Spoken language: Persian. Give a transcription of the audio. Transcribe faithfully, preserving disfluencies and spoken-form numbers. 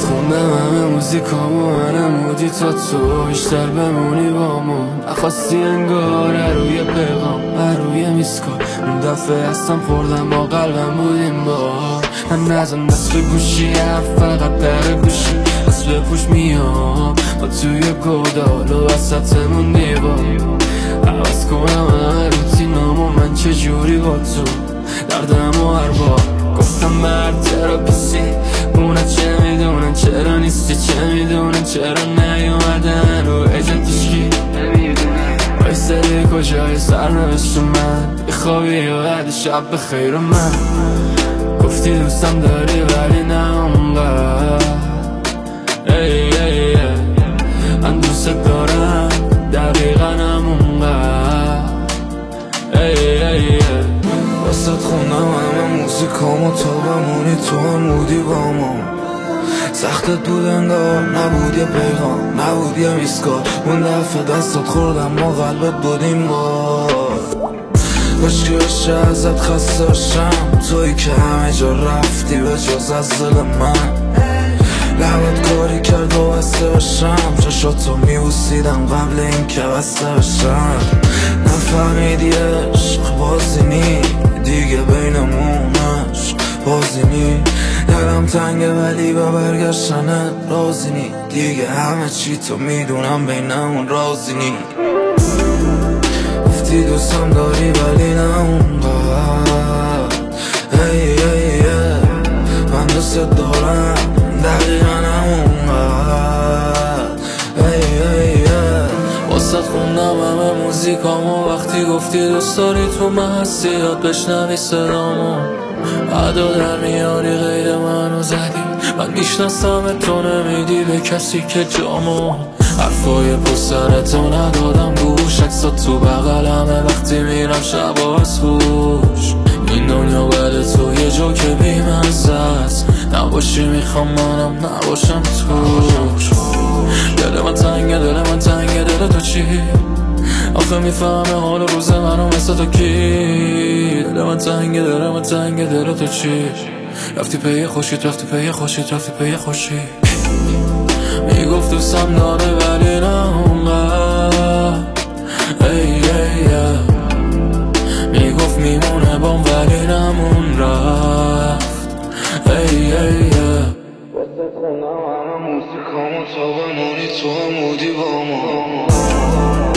واسات خوندم همه موزیکامو نمودی تا تو بیشتر بمونی با ما نخواستی انگار روی پیغام روی میسکار اون دفعه هستم خوردم با قلبم بودیم با من نزن دست به گوشی فقط در گوشی دست به پوش میام با توی گودال و وسطمون دیوار عوض کنم همه روتینامو من چجوری با تو دردم و هر بار گفتم مرد تراپیسی اونا چه میدونن چرا نیستی چه میدونن چرا نیومدن و اجت تشکی نمیدونن بایستدی کجای سرنوشت من بخوابی و بعد شب بخیر من گفتی دوستم داری ولی نه اونقدر ای ای ای من دوست دارم دقیقا همونقدر ای ای ای واسات خوندم همه موزیکامو تا بمونی تو هم بودی با ما سختت بود انگار نبود یه پیغام نبود یه میسکار اون دفعه دستت خوردم ما قلبت بودیم با باش که بشه ازت خسته باشم توی که همه جا رفتی به جز از دل من لبت کاری کرد و بسته باشم چشاتو میبوسیدم قبل این که بسته باشم نفهمیدی عشق بازی نی دیگه بینمون عشق بازی نی دلم تنگه ولی با برگشتنت رازی نی دیگه همه چی تو میدونم بینمون رازی نی گفتی دوستم داری ولی نه اونقدر ای ای ای من دوست دارم دقیقا همونقدر ای ای ای واسات خوندم همه موزیکامو وقتی گفتی دوست داری تو من هستی یاد بشنوی صدامو ادا در میاری غیر منو زدی من میشناسم تو نمیدی به کسی که جامو حرفای پسرتو ندادم گوش اکسات تو بغلمه وقتی میرم شب از خوش این دنیا بعد تو یه جا که بیمزه است نباشی میخوام منم نباشم توش دل من تنگه دل من تنگه دل تو چی آخه میفهمه حال روز منو مثل تو کی دل من تنگه دل من تنگه دل تو چی رفتی پی خوشید رفتی پی خوشید رفتی پی خوشید میگفت دوستم داره ولی نه اونقدر ای ای ای میگفت میمونه بام ولی نمون رفت ای ای ای واسه خونم همه موزیکامو تا بمونی تو هم بودی با ما